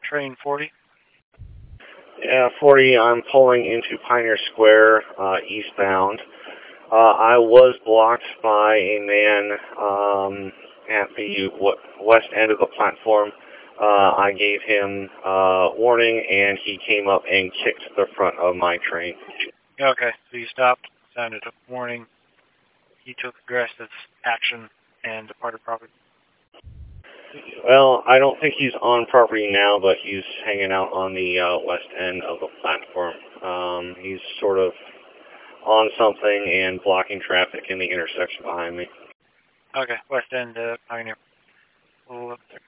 train 40? Yeah, 40, I'm pulling into Pioneer Square, eastbound. I was blocked by a man at the west end of the platform. I gave him warning, and he came up and kicked the front of my train. Okay, so you stopped, sounded a warning. He took aggressive action and departed property. Well, I don't think he's on property now, but he's hanging out on the west end of the platform. He's sort of on something and blocking traffic in the intersection behind me. Okay, west end, Pioneer. We'll look there.